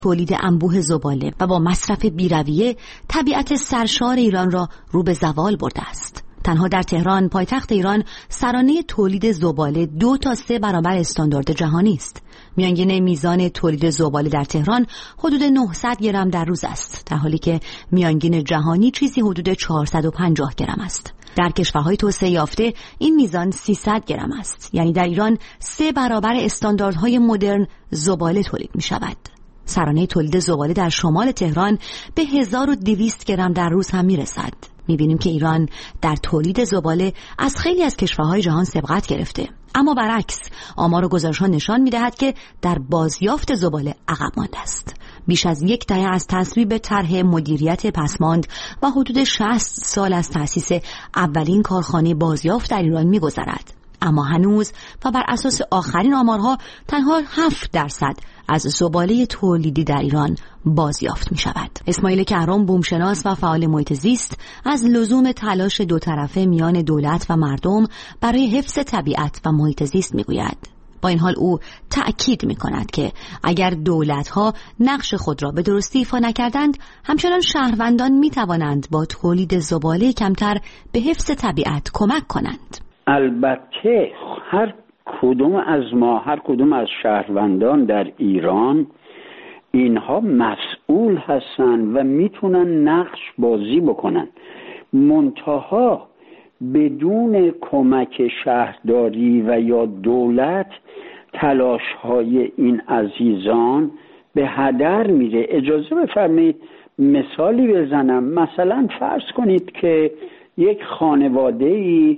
تولید انبوه زباله و با مصرف بی‌رویه طبیعت سرشار ایران را رو به زوال برده است. تنها در تهران، پایتخت ایران، سرانه تولید زباله 2 تا 3 برابر استاندارد جهانی است. میانگین میزان تولید زباله در تهران حدود 900 گرم در روز است، در حالی که میانگین جهانی چیزی حدود 450 گرم است. در کشورهای توسعه یافته این میزان 300 گرم است، یعنی در ایران 3 برابر استانداردهای مدرن زباله تولید می شود. سرانه تولید زباله در شمال تهران به 1200 گرم در روز هم می رسد. می بینیم که ایران در تولید زباله از خیلی از کشورهای جهان سبقت گرفته، اما برعکس آمار و گزارش‌ها نشان می‌دهد که در بازیافت زباله عقب مانده است. بیش از 10 دهه از تصویب طرح مدیریت پسماند و حدود 60 سال از تأسیس اولین کارخانه بازیافت در ایران می‌گذرد، اما هنوز و بر اساس آخرین آمارها تنها 7% از زباله تولیدی در ایران بازیافت می شود. اسماعیل کهرم، بومشناس و فعال محیط زیست، از لزوم تلاش دو طرفه میان دولت و مردم برای حفظ طبیعت و محیط زیست می گوید. با این حال او تأکید می کند که اگر دولت‌ها نقش خود را به درستی ایفا نکردند، همچنان شهروندان می توانند با تولید زباله کمتر به حفظ طبیعت کمک کنند. البته هر کدوم از شهروندان در ایران اینها مسئول هستند و میتونن نقش بازی بکنن، منتها بدون کمک شهرداری و یا دولت تلاش‌های این عزیزان به هدر میره. اجازه بفرمایید مثالی بزنم. مثلا فرض کنید که یک خانواده‌ای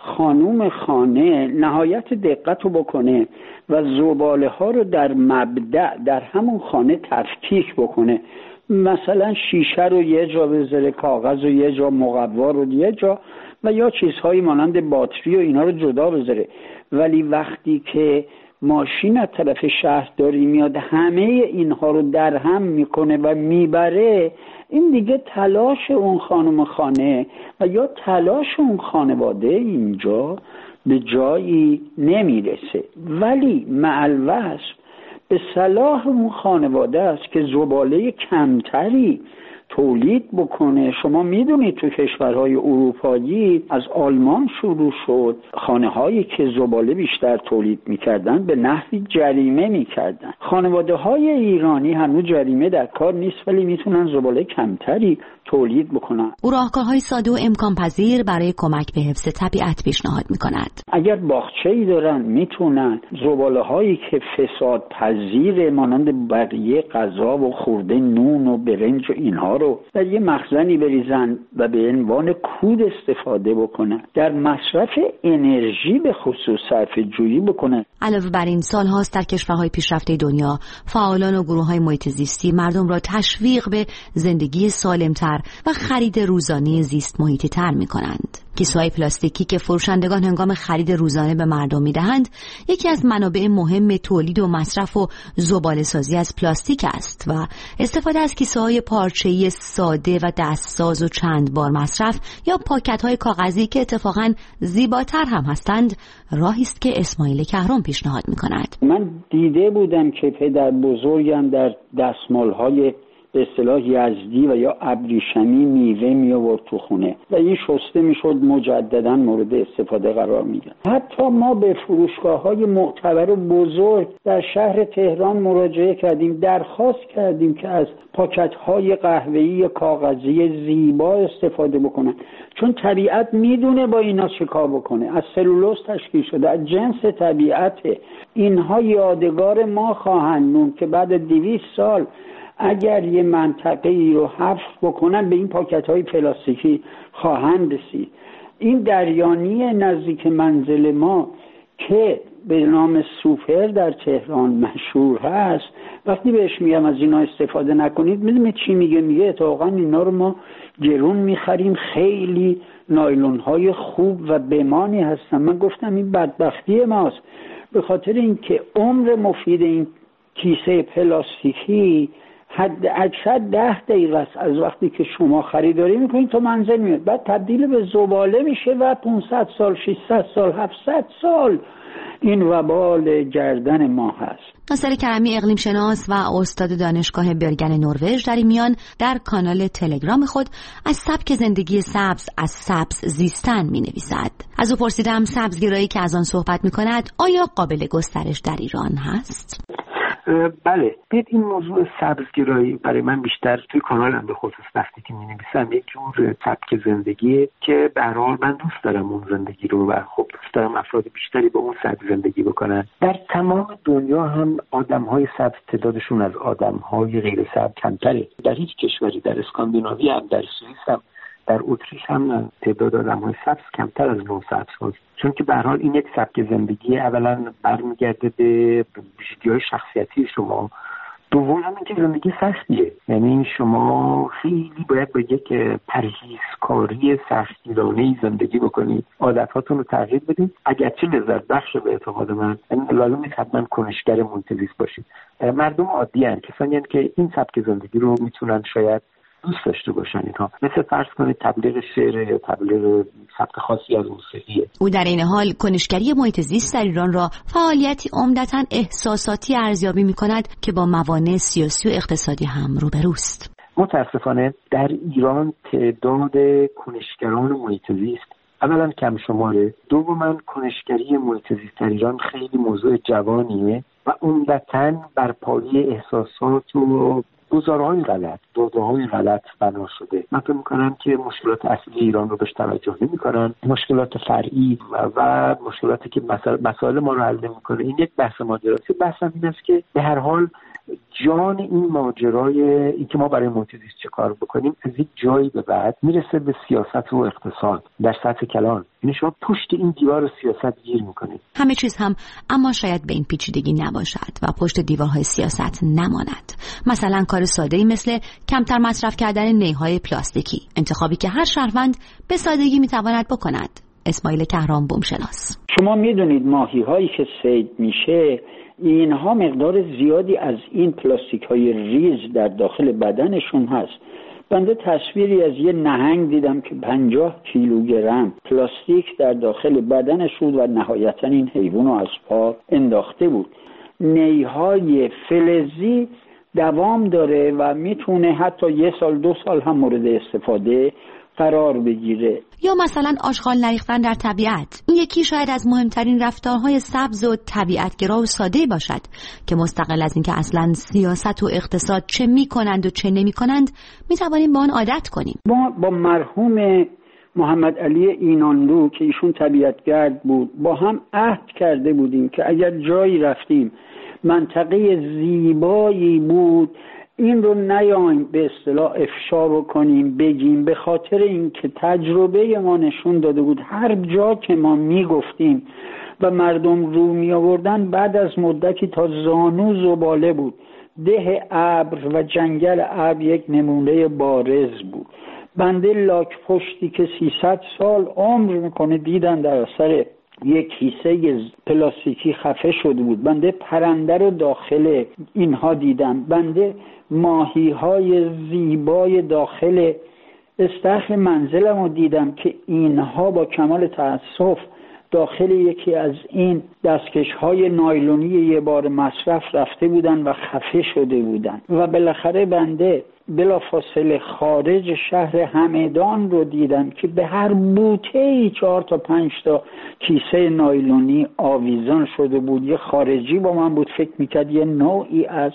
خانوم خانه نهایت دقت رو بکنه و زباله ها رو در مبدأ در همون خانه تفکیک بکنه، مثلا شیشه رو یه جا بذاره، کاغذ رو یه جا، مقوا رو یه جا و یا چیزهایی مانند باتری و اینا رو جدا بذاره. ولی وقتی که ماشین از طرف شهرداری میاد همه اینها رو در هم میکنه و میبره، این دیگه تلاش اون خانم خانه و یا تلاش اون خانواده اینجا به جایی نمیرسه. ولی مع الوصف به صلاح اون خانواده است که زباله کمتری تولید بکنه. شما میدونید تو کشورهای اروپایی از آلمان شروع شد، خانه هایی که زباله بیشتر تولید میکردن به نحوی جریمه میکردن. خانواده های ایرانی هنوز جریمه در کار نیست ولی میتونن زباله کمتری تولید بکنن. او راهکارهای ساده و امکان پذیر برای کمک به حفظ طبیعت پیشنهاد میکند. اگر باغچه‌ای دارن میتونن زباله هایی که فساد پذیر مانند بقیه غذا و خورده نون و برنج و اینها رو در یه مخزنی بریزن و به عنوان کود استفاده بکنن. در مصرف انرژی به خصوص صرفه جویی بکنن. علاوه بر این، سالهاست در کشورهای پیشرفته دنیا فعالان و گروه‌های محیط زیستی مردم را تشویق به زندگی سالمتر و خرید روزانه زیست محیطی تر می‌کنند. کیسه‌های پلاستیکی که فروشندگان هنگام خرید روزانه به مردم می‌دهند، یکی از منابع مهم تولید و مصرف و زباله‌سازی از پلاستیک است و استفاده از کیسه‌های پارچه‌ای ساده و دستساز و چند بار مصرف یا پاکت‌های کاغذی که اتفاقاً زیباتر هم هستند، راهی است که اسماعیل کهرم پیشنهاد می‌کند. من دیده بودم که پدر بزرگم در دستمال‌های به اصطلاح یزدی و یا ابریشمی میوه می آورد تو خونه و این شسته میشد، مجددا مورد استفاده قرار میگرفت. حتی ما به فروشگاه‌های معتبر و بزرگ در شهر تهران مراجعه کردیم، درخواست کردیم که از پاکت‌های قهوه‌ای کاغذی زیبا استفاده بکنن، چون طبیعت میدونه با اینا چیکار بکنه. از سلولوز تشکیل شده، از جنس طبیعته. اینها یادگار ما خواهند موند که بعد 200 سال اگر یه منطقه‌ای رو حفظ بکنن به این پاکت‌های پلاستیکی خواهند رسید. این دریانی نزدیک منزل ما که به نام سوپر در تهران مشهور هست، وقتی بهش میگم از اینا استفاده نکنید، میدونید چی میگه اتفاقا اینا رو ما گرون میخریم، خیلی نایلون‌های خوب و بمانی هستن. من گفتم این بدبختی ماست، به خاطر اینکه عمر مفید این کیسه پلاستیکی حد اکثر 10 دقیقه است از وقتی که شما خریداری میکنید تا منزل میاد، بعد تبدیل به زباله میشه و 500 سال 600 سال 700 سال این وبال گردن ما هست. ناصر کرمی، اقلیم شناس و استاد دانشگاه برگن نروژ، در این میان در کانال تلگرام خود از سبک زندگی سبز از سبز زیستن می‌نویسد. از او پرسیدم سبزگرایی که از آن صحبت می‌کند آیا قابل گسترش در ایران هست؟ بله، این موضوع سبزگرایی برای من بیشتر توی کانالم به خصوص وقتی که می‌نویسم یک جور سبک زندگی که به هر حال من دوست دارم اون زندگی رو و خب دوست دارم افراد بیشتری با اون سبک زندگی بکنن. در تمام دنیا هم آدم‌های سبز تعدادشون از آدم‌های غیر سبز کمتره. در هیچ کشوری، در اسکاندیناوی هم، در سوئیس هم، در اتریش هم تعداد آدم‌های سبز کمتر از نون سبز هست. چون که به هر حال این یک سبک زندگی اولا برمیگرده به ویژگی‌های شخصیتی شما، دوم هم اینکه زندگی سختیه، یعنی شما خیلی باید با یک پرهیزکاری سختگیرانه‌ای زندگی بکنید، عادت‌هاتون رو تغییر بدید. اگرچه لذت بخش به اعتقاد من، لازم نیست حتما کنشگر محیط‌زیست باشید. مردم عادی هستند، کسانی هستند که این سبک زندگی رو میتونن شاید دوست داشته باشن. اینها مثل فرض کنید تبلیغ شعر یا تبلیغ سبک خاصی از موسیقیه. او در این حال کنشگری محیط زیست در ایران را فعالیتی عمدتاً احساساتی ارزیابی می‌کند که با موانع سیاسی و اقتصادی هم روبروست. متاسفانه در ایران تعداد کنشگران محیط زیست اولا کم شماره، دوما کنشگری محیط زیست در ایران خیلی موضوع جوانیه و عمدتاً بر پایه احساسات و گزارهای غلط، داده‌های غلط بنا شده. من فکر می‌کنم که مشکلات اصلی ایران رو بهش توجه نمی‌کنن، مشکلات فرعی و مشکلاتی که مسائل ما رو حل نمی‌کنه. این یک بحث ماجراست. بحث این است که به هر حال جان این ماجرای این که ما برای محیط زیست چه کار بکنیم از یک جایی به بعد میرسه به سیاست و اقتصاد در سطح کلان. یعنی شما پشت این دیوار سیاست گیر میکنید. همه چیز هم اما شاید به این پیچیدگی نباشد و پشت دیوارهای سیاست نماند. مثلا کار ساده‌ای مثل کمتر مصرف کردن نیهای پلاستیکی، انتخابی که هر شهروند به سادگی میتواند بکند. اسماعیل کهران، بومشناس. شما میدونید ماهی هایی که صید میشه اینها مقدار زیادی از این پلاستیک های ریز در داخل بدنشون هست. بنده تصویری از یه نهنگ دیدم که 50 کیلوگرم پلاستیک در داخل بدنش بود و نهایتا این حیوان رو از پا انداخته بود. نیهای فلزی دوام داره و میتونه حتی 1 سال 2 سال هم مورد استفاده قرار بگیره. یا مثلا آشغال نریختن در طبیعت، این یکی شاید از مهمترین رفتارهای سبز و طبیعتگرا و ساده باشد که مستقل از اینکه اصلا سیاست و اقتصاد چه میکنند و چه نمیکنند میتوانیم با آن عادت کنیم. ما با مرحوم محمد علی اینانلو که ایشون طبیعتگرد بود با هم عهد کرده بودیم که اگر جایی رفتیم منطقه زیبایی بود این رو نیایم به اصطلاح افشا بکنیم بگیم، به خاطر اینکه تجربه ما نشون داده بود هر جا که ما میگفتیم و مردم رو می آوردن بعد از مدتی تا زانو زباله بود. ده ابر و جنگل ابر یک نمونه بارز بود. بنده لاک پشتی که 300 سال عمر میکنه دیدن در اثر یک کیسه پلاستیکی خفه شده بود. بنده پرنده رو داخل اینها دیدم. بنده ماهی های زیبای داخل استخر منزلم رو دیدم که اینها با کمال تأسف داخل یکی از این دستکش های نایلونی یه بار مصرف رفته بودن و خفه شده بودن. و بالاخره بنده بلافاصله خارج شهر همدان رو دیدم که به هر بوته‌ای 4 تا 5 تا کیسه نایلونی آویزان شده بود. یه خارجی با من بود فکر میکرد یه نوعی از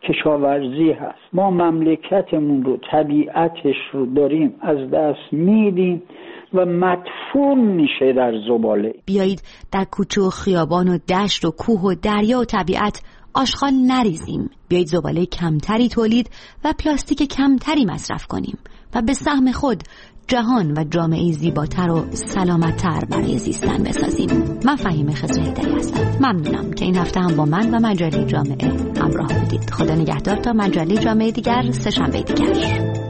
کشاورزی هست. ما مملکتمون رو، طبیعتش رو داریم از دست میدیم و مدفون میشه در زباله. بیایید در کوچه و خیابان و دشت و کوه و دریا و طبیعت آشغال نریزیم. بیایید زباله کمتری تولید و پلاستیک کمتری مصرف کنیم و به سهم خود جهان و جامعه زیباتر و سلامت‌تر برای زیستن بسازیم. من فهیمه خضرهیدری هستم. ممنونم که این هفته هم با من و مجله جامعه همراه بودید. خدا نگهدار تا مجله جامعه دیگر، سه‌شنبه دیگر.